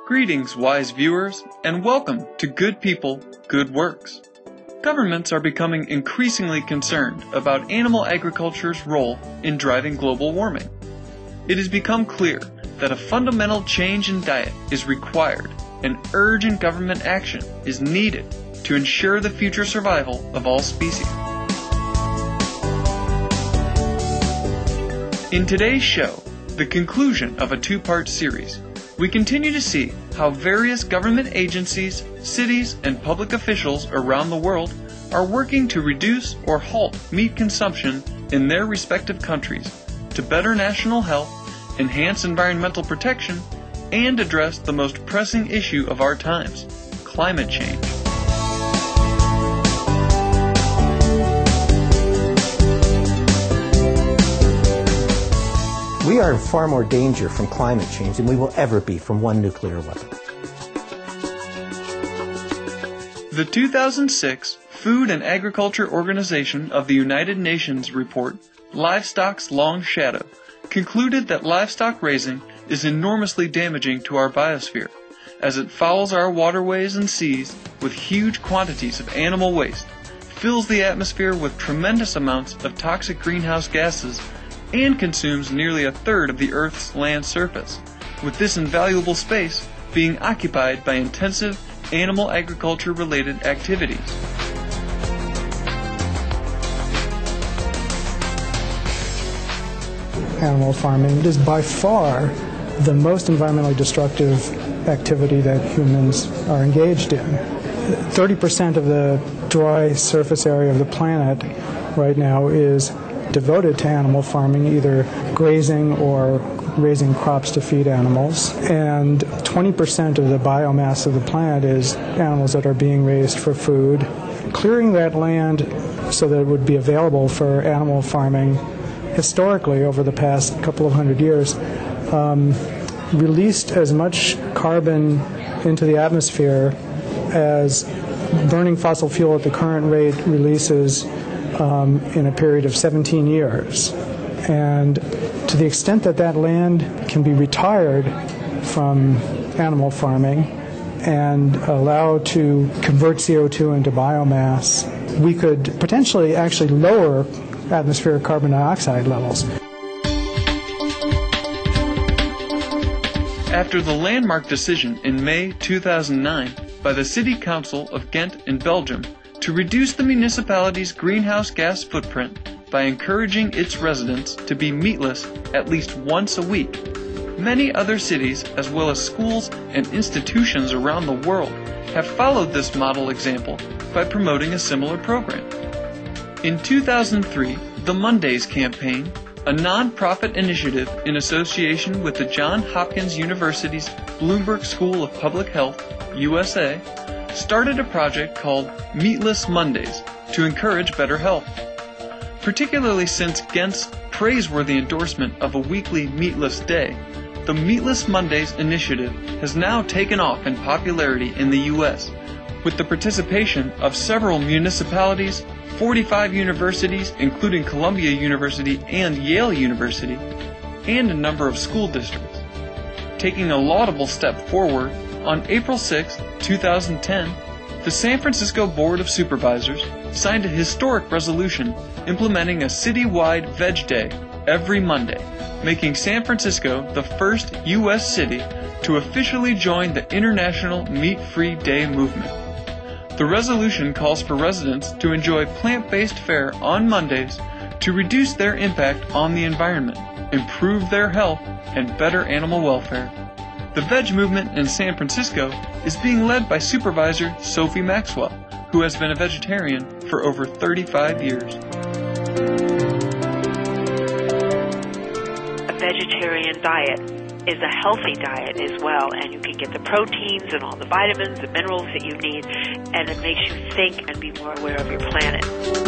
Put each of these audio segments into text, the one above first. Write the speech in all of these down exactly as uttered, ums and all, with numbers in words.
Greetings, wise viewers, and welcome to Good People, Good Works. Governments are becoming increasingly concerned about animal agriculture's role in driving global warming. It has become clear that a fundamental change in diet is required and urgent government action is needed to ensure the future survival of all species. In today's show, the conclusion of a two-part series, we continue to see how various government agencies, cities, and public officials around the world are working to reduce or halt meat consumption in their respective countries to better national health, enhance environmental protection, and address the most pressing issue of our times, climate change. We are in far more danger from climate change than we will ever be from one nuclear weapon. The two thousand six Food and Agriculture Organization of the United Nations report, Livestock's Long Shadow, concluded that livestock raising is enormously damaging to our biosphere, as it fouls our waterways and seas with huge quantities of animal waste, fills the atmosphere with tremendous amounts of toxic greenhouse gases, and consumes nearly a third of the Earth's land surface, with this invaluable space being occupied by intensive animal agriculture-related activities. Animal farming is by far the most environmentally destructive activity that humans are engaged in. thirty percent of the dry surface area of the planet right now is devoted to animal farming, either grazing or raising crops to feed animals. And twenty percent of the biomass of the planet is animals that are being raised for food. Clearing that land so that it would be available for animal farming historically over the past couple of hundred years um, released as much carbon into the atmosphere as burning fossil fuel at the current rate releases um, in a period of seventeen years. And to the extent that that land can be retired from animal farming and allowed to convert C O two into biomass, we could potentially actually lower atmospheric carbon dioxide levels. After the landmark decision in May two thousand nine by the City Council of Ghent in Belgium to reduce the municipality's greenhouse gas footprint by encouraging its residents to be meatless at least once a week, many other cities, as well as schools and institutions around the world, have followed this model example by promoting a similar program. In two thousand three, the Mondays Campaign, a non-profit initiative in association with the Johns Hopkins University's Bloomberg School of Public Health, U S A, started a project called Meatless Mondays to encourage better health. Particularly since Ghent's praiseworthy endorsement of a weekly meatless day, the Meatless Mondays initiative has now taken off in popularity in the U S, with the participation of several municipalities, forty-five universities, including Columbia University and Yale University, and a number of school districts. Taking a laudable step forward, on April sixth, two thousand ten, the San Francisco Board of Supervisors signed a historic resolution implementing a city-wide Veg Day every Monday, making San Francisco the first U S city to officially join the International Meat-Free Day movement. The resolution calls for residents to enjoy plant-based fare on Mondays to reduce their impact on the environment, improve their health, and better animal welfare. The veg movement in San Francisco is being led by Supervisor Sophie Maxwell, who has been a vegetarian for over thirty-five years. A vegetarian diet is a healthy diet as well, and you can get the proteins and all the vitamins and minerals that you need, and it makes you think and be more aware of your planet.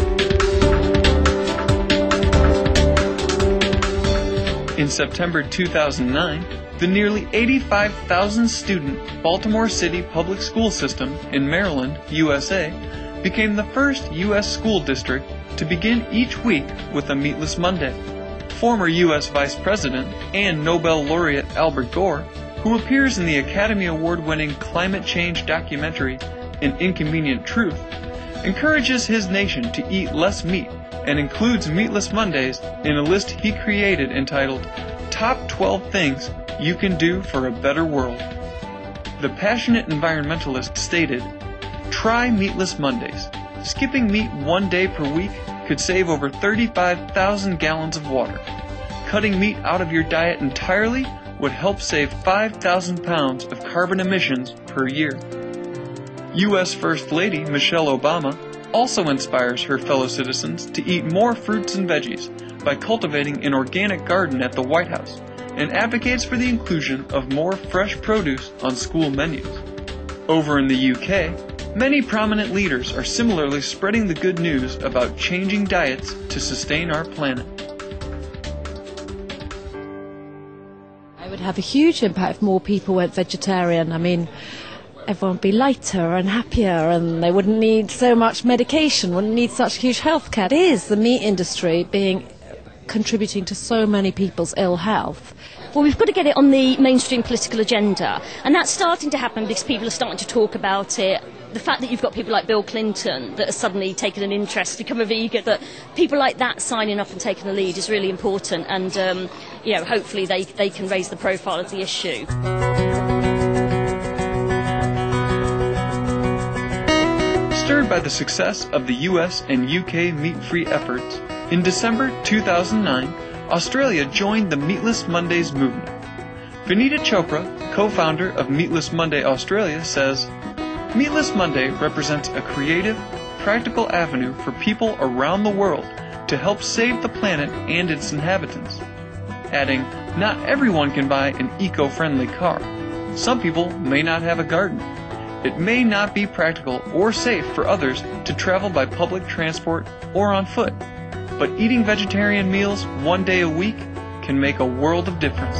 In September two thousand nine, the nearly eighty-five thousand student Baltimore City Public School System in Maryland, U S A, became the first U S school district to begin each week with a Meatless Monday. Former U S Vice President and Nobel laureate Albert Gore, who appears in the Academy Award-winning climate change documentary An Inconvenient Truth, encourages his nation to eat less meat and includes Meatless Mondays in a list he created entitled Top twelve Things You Can Do for a Better World. The passionate environmentalist stated, "Try Meatless Mondays. Skipping meat one day per week could save over thirty-five thousand gallons of water. Cutting meat out of your diet entirely would help save five thousand pounds of carbon emissions per year." U S First Lady Michelle Obama also inspires her fellow citizens to eat more fruits and veggies by cultivating an organic garden at the White House, and advocates for the inclusion of more fresh produce on school menus. Over in the U K, many prominent leaders are similarly spreading the good news about changing diets to sustain our planet. It would have a huge impact if more people went vegetarian. I mean, everyone would be lighter and happier, and they wouldn't need so much medication, wouldn't need such huge health care. It is the meat industry being contributing to so many people's ill health. Well, we've got to get it on the mainstream political agenda, and that's starting to happen because people are starting to talk about it. The fact that you've got people like Bill Clinton that are suddenly taken an interest, become a vegan, that people like that signing up and taking the lead is really important, and um, you know, hopefully they, they can raise the profile of the issue. Stirred by the success of the U S and U K meat-free efforts, in December two thousand nine, Australia joined the Meatless Mondays movement. Vinita Chopra, co-founder of Meatless Monday Australia, says, "Meatless Monday represents a creative, practical avenue for people around the world to help save the planet and its inhabitants." Adding, "Not everyone can buy an eco-friendly car. Some people may not have a garden. It may not be practical or safe for others to travel by public transport or on foot, but eating vegetarian meals one day a week can make a world of difference."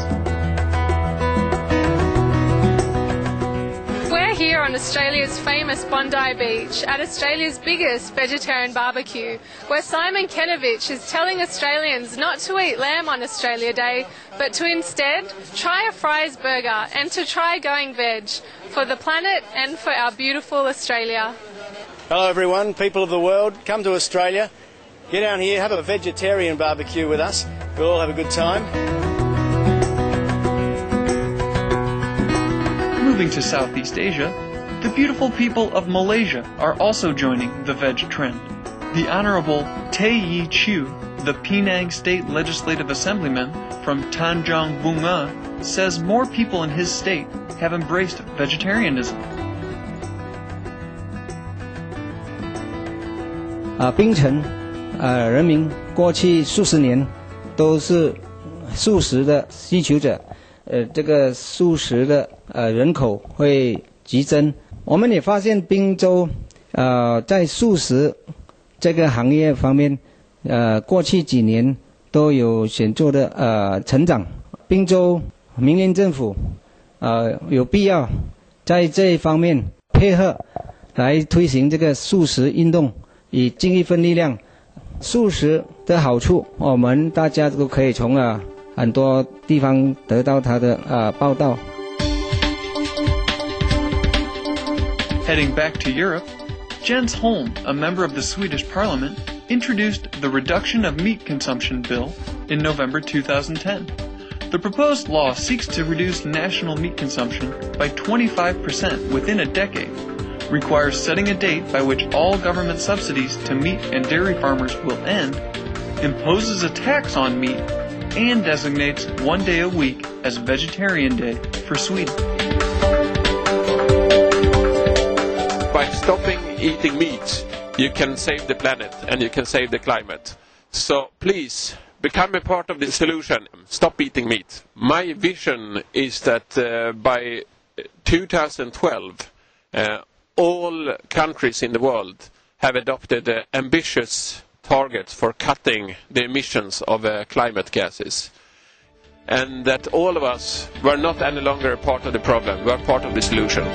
We're here on Australia's famous Bondi Beach at Australia's biggest vegetarian barbecue, where Simon Kenovich is telling Australians not to eat lamb on Australia Day, but to instead try a fries burger and to try going veg for the planet and for our beautiful Australia. Hello everyone, people of the world, come to Australia. Get down here, have a vegetarian barbecue with us. We'll all have a good time. Moving to Southeast Asia, the beautiful people of Malaysia are also joining the veg trend. The Honorable Tay Yi Chu, the Penang State Legislative Assemblyman from Tanjung Bunga, says more people in his state have embraced vegetarianism. 啊，槟城，呃，人民过去数十年都是素食的需求者，呃，这个素食的呃人口会激增。我们也发现滨州，呃，在素食这个行业方面，呃，过去几年都有显著的呃成长。滨州民营政府，呃，有必要在这一方面配合，来推行这个素食运动，以尽一份力量。素食的好处，我们大家都可以从啊很多地方得到它的啊报道。 Heading back to Europe, Jens Holm, a member of the Swedish Parliament, introduced the Reduction of Meat Consumption Bill in November two thousand ten. The proposed law seeks to reduce national meat consumption by twenty-five percent within a decade, requires setting a date by which all government subsidies to meat and dairy farmers will end, imposes a tax on meat, and designates one day a week as Vegetarian Day for Sweden. By stopping eating meat, you can save the planet and you can save the climate. So please, become a part of the solution. Stop eating meat. My vision is that uh, by two thousand twelve, uh, all countries in the world have adopted uh, ambitious targets for cutting the emissions of uh, climate gases. And that all of us were not any longer a part of the problem, we are part of the solution.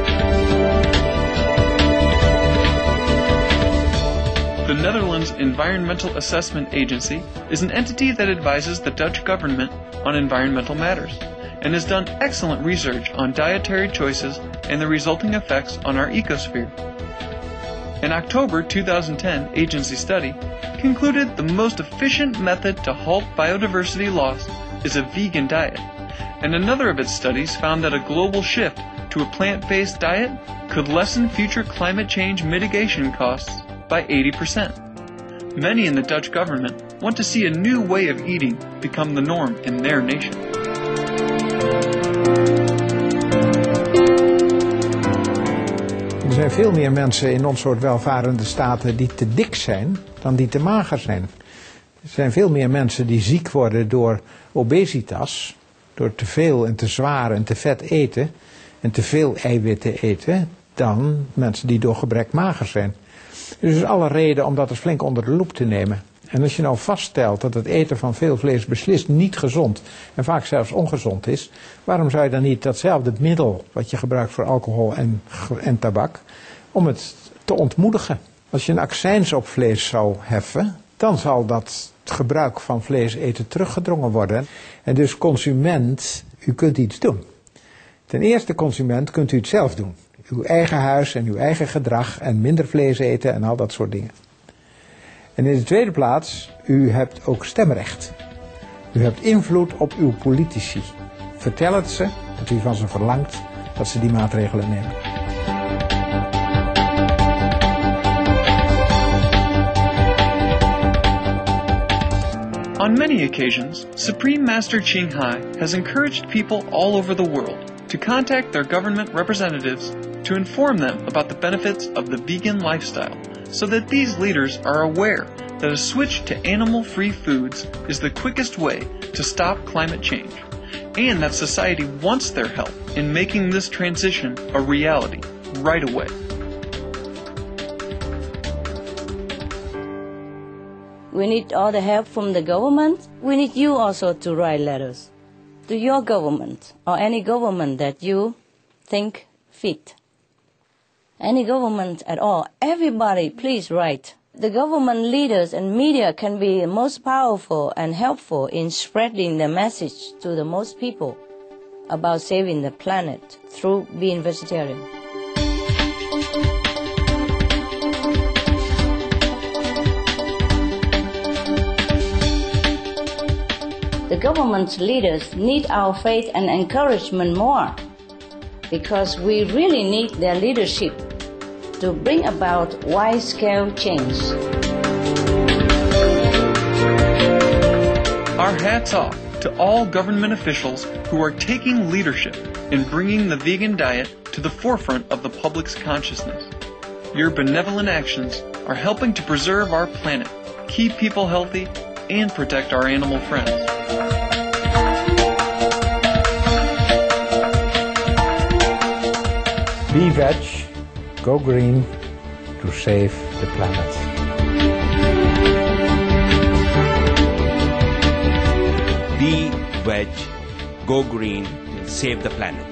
The Netherlands Environmental Assessment Agency is an entity that advises the Dutch government on environmental matters and has done excellent research on dietary choices and the resulting effects on our ecosphere. An October two thousand ten agency study concluded the most efficient method to halt biodiversity loss is a vegan diet, and another of its studies found that a global shift to a plant-based diet could lessen future climate change mitigation costs by eighty percent. Many in the Dutch government want to see a new way of eating become the norm in their nation. Er zijn veel meer mensen in ons soort welvarende staten die te dik zijn dan die te mager zijn. Er zijn veel meer mensen die ziek worden door obesitas, door te veel en te zwaar en te vet eten en te veel eiwitten eten, dan mensen die door gebrek mager zijn. Dus er is alle reden om dat eens flink onder de loep te nemen. En als je nou vaststelt dat het eten van veel vlees beslist niet gezond en vaak zelfs ongezond is, waarom zou je dan niet datzelfde middel wat je gebruikt voor alcohol en, en tabak, om het te ontmoedigen? Als je een accijns op vlees zou heffen, dan zal dat gebruik van vlees eten teruggedrongen worden. En dus consument, u kunt iets doen. Ten eerste consument kunt u het zelf doen. Uw eigen huis en uw eigen gedrag en minder vlees eten en al dat soort dingen. En in de tweede plaats, u hebt ook stemrecht. U hebt invloed op uw politici. Vertel het ze, dat u van ze verlangt dat ze die maatregelen nemen. On many occasions, Supreme Master Ching Hai has encouraged people all over the world to contact their government representatives to inform them about the benefits of the vegan lifestyle, so that these leaders are aware that a switch to animal-free foods is the quickest way to stop climate change, and that society wants their help in making this transition a reality right away. We need all the help from the government. We need you also to write letters to your government or any government that you think fit. Any government at all. Everybody, please write. The government leaders and media can be most powerful and helpful in spreading the message to the most people about saving the planet through being vegetarian. The government leaders need our faith and encouragement more, because we really need their leadership to bring about wide-scale change. Our hats off to all government officials who are taking leadership in bringing the vegan diet to the forefront of the public's consciousness. Your benevolent actions are helping to preserve our planet, keep people healthy, and protect our animal friends. Be veg, go green to save the planet. Be veg, go green, save the planet.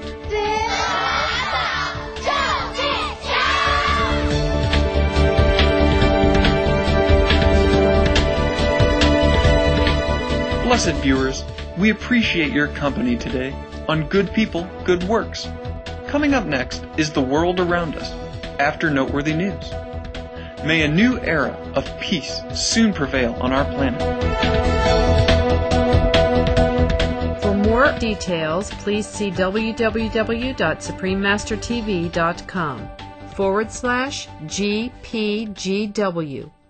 Blessed viewers, we appreciate your company today on Good People, Good Works. Coming up next is The World Around Us, after Noteworthy News. May a new era of peace soon prevail on our planet. For more details, please see www.suprememastertv.com forward slash GPGW.